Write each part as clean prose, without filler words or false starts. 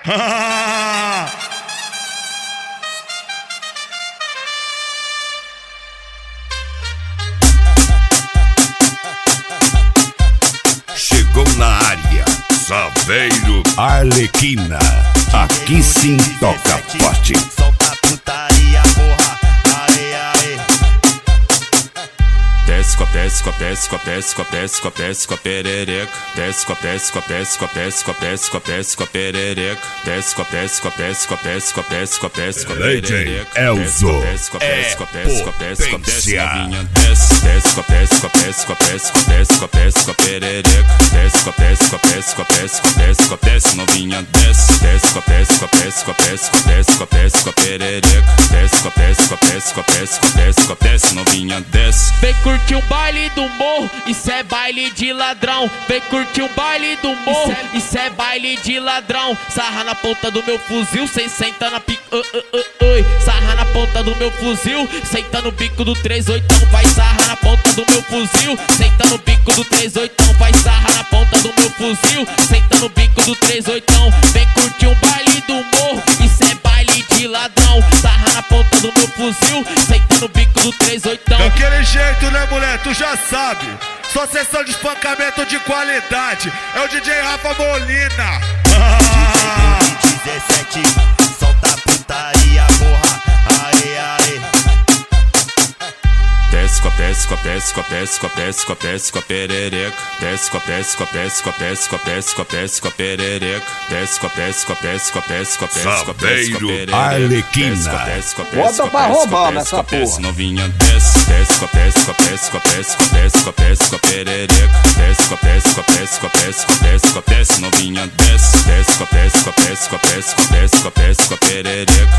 Chegou na área, Saveiro Arlequina. Aqui sim toca forte. Solta a putaria, porra. Aê, aê. Desce com a perereca. Desce com a perereca. Desce com a Legend Elzo é potência. Desce com a perereca. Desce novinha, desce com a perereca. Desce novinha, desce. Vem curtir um baile do morro, isso é baile de ladrão. Vem curtir um baile do morro, isso é baile de ladrão. Sarra na ponta do meu fuzil, cê senta na pica. Sarra na ponta do meu fuzil, senta no bico do 38. Vai sarra na ponta do meu fuzil, senta no bico do 38. Vai sarra na ponta do meu fuzil, senta no bico do 38. Vem curtir um baile do morro, isso é baile de ladrão. Sarra na ponta do meu fuzil, senta no bico do 38. Daquele jeito, né, mulher? Tu já sabe. Só sessão de espancamento de qualidade. É o DJ Rafa Molina. DJ 17, solta a putaria, porra. Aê, aê. Desce com a perereca. Desce com a perereca. Desce com a Saveiro Arlequina. Bota pra roubar nessa porra. Desce novinha, desce com a perereca. Desce novinha, desce com a perereca.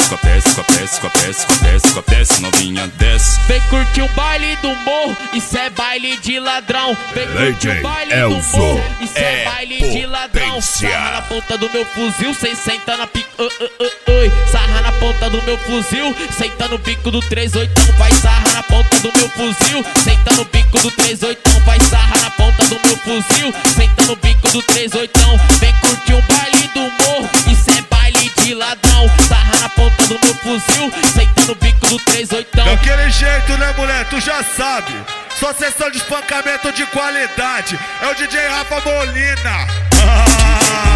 Desce novinha, desce. Vem curtir um baile do morro, isso é baile de ladrão. Vem curtir um baile do morro, isso é baile de ladrão. Sarra na ponta do meu fuzil, cê senta na pica. Sarra na ponta do meu fuzil, senta no bico do 38. Vai sarra na ponta do meu fuzil, senta no bico do 38. Vai sarra na ponta do meu fuzil, senta no bico do 38. Vem curtir um baile do morro, isso é baile de ladrão. Sarra na ponta do meu fuzil, senta no bico do 38. Daquele jeito, né, mulher? Tu já sabe. Só sessão de espancamento de qualidade. É o DJ Rafa Molina.